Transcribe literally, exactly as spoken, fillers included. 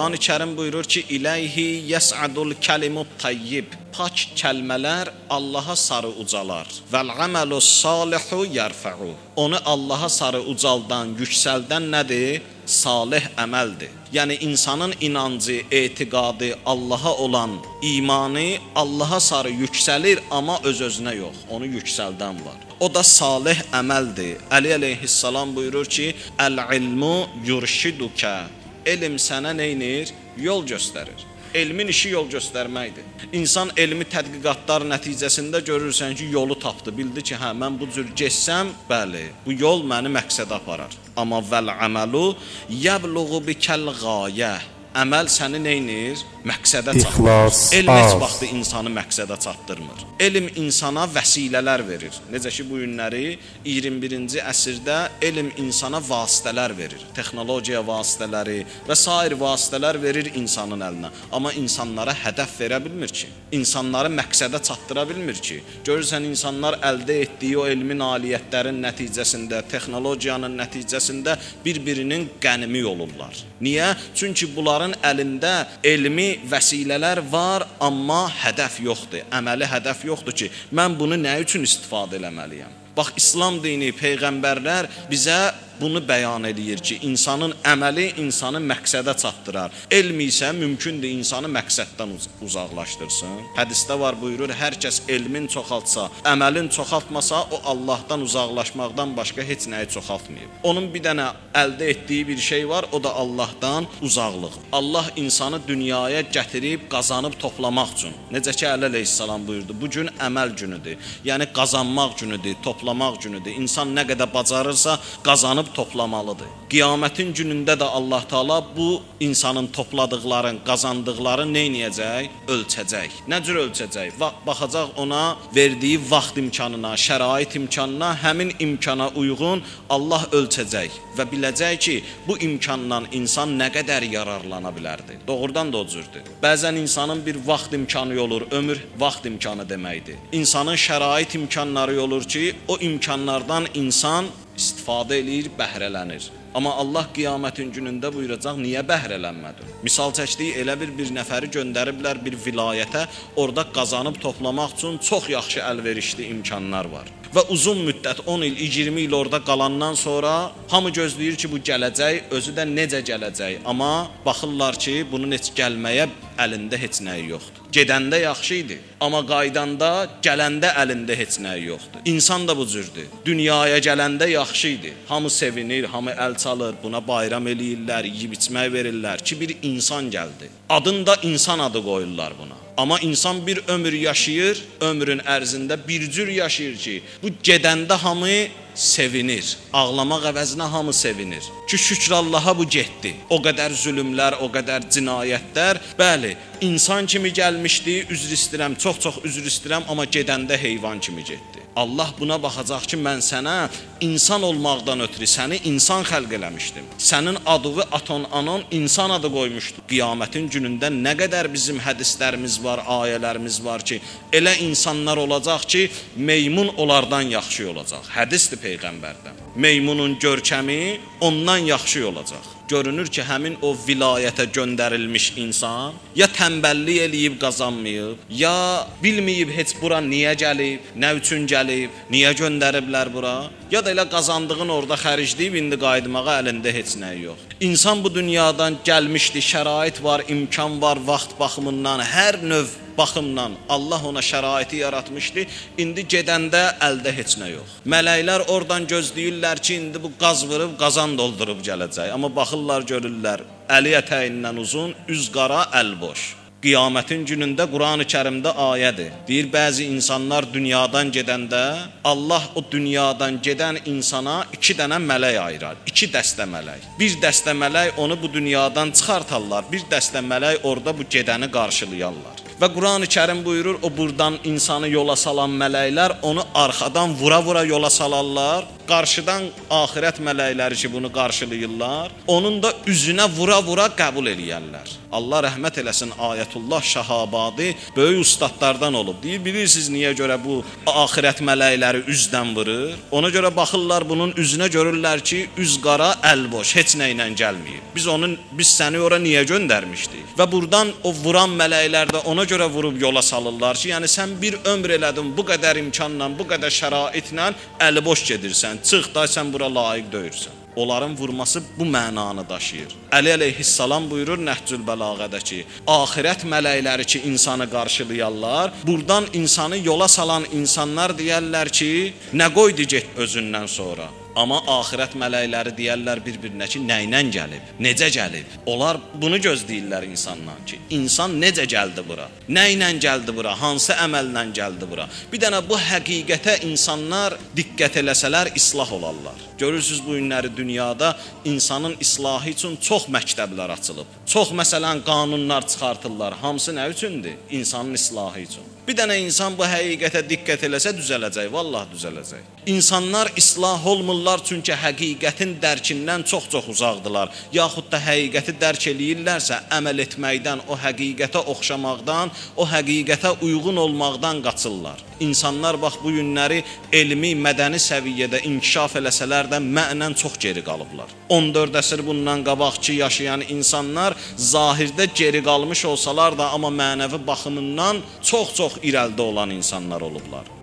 Quran-ı Kərim buyurur ki, İləyhi yəs'adul kəlimut tayyib. Pak kəlmələr Allaha sarı ucalar. Vəl-əməlu salihu yərfə'u. Onu Allaha sarı ucaldan, yüksəldən nədir? Salih əməldir. Yəni insanın inancı, etiqadı, Allaha olan imanı Allaha sarı yüksəlir, amma öz-özünə yox, onu yüksəldən var. O da salih əməldir. Əli əleyhissalam buyurur ki, Əl-ilmu yurşidukə. Elm sənə neynir? Yol göstərir. Elmin işi yol göstərməkdir. İnsan elmi tədqiqatlar nəticəsində görürsən ki, yolu tapdı. Bildi ki, hə, mən bu cür geçsəm, bəli, bu yol məni məqsədə aparar. Amma vəl-əməlu yəbluğu bikəl qayə. Əməl səni neynir? Məqsədə çatdırır. Elm heç vaxtı insanı məqsədə çatdırmır. Elm insana vəsilələr verir. Necə ki, bu günləri iyirmi birinci əsrdə elm insana vasitələr verir. Texnologiya vasitələri və sair vasitələr verir insanın əlinə. Amma insanlara hədəf verə bilmir ki. İnsanları məqsədə çatdıra bilmir ki. Görürsən, insanlar əldə etdiyi o elmi nailiyyətlərin nəticəsində, texnologiyanın nəticəsində bir-birinin qənimi olurlar. Niyə? Çünki bunların əlində elmi vəsilələr var, amma hədəf yoxdur, əməli hədəf yoxdur ki, mən bunu nə üçün istifadə eləməliyəm? Bax, İslam dini, peyğəmbərlər bizə bunu bəyan edir ki, insanın əməli insanı məqsədə çatdırar. Elm isə mümkündür insanı məqsəddən uz uzaqlaşdırsın. Hədisdə var, buyurur, hər kəs elmin çoxaltsa, əməlin çoxaltmasa, o Allahdan uzaqlaşmaqdan başqa heç nəyi çoxaltmayıb. Onun bir dənə əldə etdiyi bir şey var, o da Allahdan uzaqlıq. Allah insanı dünyaya gətirib, qazanıb toplamaq üçün. Necə ki, Əli əleyhissalam buyurdu, bu gün əməl günüdür. Yəni, qazanmaq günüdür, toplamaq günüdür. İnsan nə qədər bacarırsa, qazanıb toplamalıdır. Qiyamətin günündə də Allah Taala bu insanın topladıqların, qazandıqları nə edəcək? Ölçəcək. Nə cür ölçəcək? Baxacaq ona verdiyi vaxt imkanına, şərait imkanına, həmin imkana uyğun Allah ölçəcək və biləcək ki, bu imkandan insan nə qədər yararlana bilərdi. Doğrudan da o cürdür. Bəzən insanın bir vaxt imkanı olur, ömür vaxt imkanı deməkdir. İnsanın şərait imkanları olur ki, o imkanlardan insan istifadə eləyir, bəhrələnir. Amma Allah qiyamətin günündə buyuracaq, niyə bəhrələnmədin? Misal çəkdiyi elə bir bir nəfəri göndəriblər bir vilayətə, orada qazanıb toplamaq üçün çox yaxşı əlverişli imkanlar var. Və uzun müddət on il, iyirmi il orada qalandan sonra hamı gözləyir ki, bu gələcək, özü də necə gələcək. Amma baxırlar ki, bunun heç gəlməyə əlində heç nəyi yoxdur. Gedəndə yaxşı idi, amma qaydanda, gələndə əlində heç nəyi yoxdur. İnsan da bu cürdür. Dünyaya gələndə yaxşı idi. Hamı sevinir, hamı əl çalır, buna bayram eləyirlər, yeyib içmək verirlər ki, bir insan gəldi. Adını da insan adı qoyurlar buna. Amma insan bir ömür yaşayır, ömrün ərzində bir cür yaşayır ki, bu gedəndə hamı sevinir. Ağlamaq əvəzinə hamı sevinir. Ki, şükür Allaha bu getdi. O qədər zülümlər, o qədər cinayətlər. Bəli, insan kimi gəlmişdi, üzr istəyirəm, çox-çox üzr istəyirəm, amma gedəndə heyvan kimi getdi. Allah buna baxacaq ki, mən sənə insan olmaqdan ötürü səni insan xəlq eləmişdim. Sənin adığı aton anon insan adı qoymuşdu. Qiyamətin günündə nə qədər bizim hədislərimiz var, ayələrimiz var ki, elə insanlar olacaq ki, meymun onlardan yaxşı olacaq. Hədisdir Peyğəmbərdən. Meymunun görkəmi ondan yaxşı olacaq. Görünür ki, həmin o vilayətə göndərilmiş insan ya tənbəllik eləyib qazanmayıb, ya bilməyib heç bura niyə gəlib, nə üçün gəlib, niyə göndəriblər bura, ya da elə qazandığın orada xərcləyib, indi qayıtmağa əlində heç nəyi yox. İnsan bu dünyadan gəlmişdi, şərait var, imkan var, vaxt baxımından, hər növ baxımdan Allah ona şəraiti yaratmışdı. İndi gedəndə əldə heç nə yox. Mələklər oradan gözləyirlər ki, indi bu qaz vurub, qazan doldurub gələcək. Amma baxırlar, görürlər, əli ətəyindən uzun, üz qara, əl boş. Qiyamətin günündə Quran-ı Kərimdə ayədir. Deyir, bəzi insanlar dünyadan gedəndə Allah o dünyadan gedən insana iki dənə mələk ayırar. İki dəstə mələk. Bir dəstə mələk onu bu dünyadan çıxartarlar. Bir dəstə mələk orada bu gedəni qarşılayarlar. Və Quran-ı Kərim buyurur, o buradan insanı yola salan mələklər onu arxadan vura-vura yola salarlar. qarşıdan axirət mələkləri ki, bunu qarşılayırlar, onun da üzünə vura-vura qəbul eləyərlər. Allah rəhmət eləsin, Ayətullah Şahabadi böyük ustadlardan olub. Deyir, bilirsiniz niyə görə bu axirət mələkləri üzdən vurur? Ona görə baxırlar bunun üzünə, görürlər ki, üz qara, əl boş, heç nə ilə gəlməyib. Biz onun biz səni ora niyə göndərmişdik? Və burdan o vuran mələklər də ona görə vurub yola salırlar ki, yəni sən bir ömr elədin bu qədər imkanla, bu qədər şəraitlə əli boş gedirsən. Çıx da sən bura layiq deyirsən. Onların vurması bu mənanı daşıyır. Əli əleyhissalam buyurur Nəhcül Bəlağədə ki, axirət mələkləri ki, insanı qarşılayarlar, buradan insanı yola salan insanlar deyərlər ki, nə qoydu get özündən sonra? Amma axirət mələkləri deyərlər bir-birinə ki, nə ilə gəlib, necə gəlib? Onlar bunu gözləyirlər insandan ki, insan necə gəldi bura? Nə ilə gəldi bura? Hansı əməllə gəldi bura? Bir dənə bu həqiqətə insanlar diqqət eləsələr islah olarlar. Görürsüz bu günləri dünyada insanın islahı üçün çox məktəblər açılıb. Çox məsələn qanunlar çıxartırlar. Hamısı nə üçündür? İnsanın islahı üçün. Bir dənə insan bu həqiqətə diqqət eləsə düzələcək, vallahi düzələcək. İnsanlar islah olmurlar çünki həqiqətin dərkindən çox-çox uzaqdılar. Yaxud da həqiqəti dərk eləyirlərsə, əməl etməkdən, o həqiqətə oxşamaqdan, o həqiqətə uyğun olmaqdan qaçırlar. İnsanlar bax bu günləri elmi, mədəni səviyyədə inkişaf eləsələr də mənən çox geri qalıblar. on dörd əsr bundan qabaqçı yaşayan insanlar zahirdə geri qalmış olsalar da, amma mənəvi baxımından çox-çox irəlidə olan insanlar olublar.